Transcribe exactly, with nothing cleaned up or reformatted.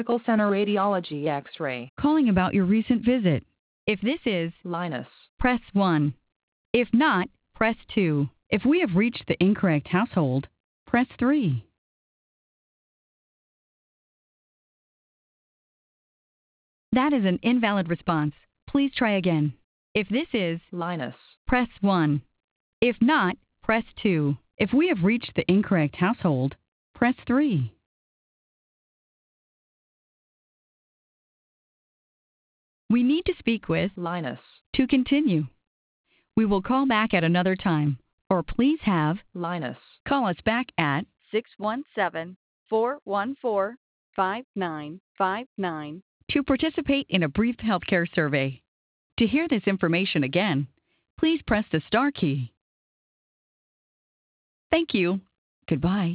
Medical Center Radiology X-ray. Calling about your recent visit. If this is, Linus. press one. If not, press two. If we have reached the incorrect household, press three. That is an invalid response. Please try again. If this is, Linus. press one. If not, press two. If we have reached the incorrect household, press three. We need to speak with Linus. to continue. We will call back at another time, or please have Linus. call us back at six one seven, four one four, five nine five nine to participate in a brief healthcare survey. To hear this information again, please press the star key. Thank you. Goodbye.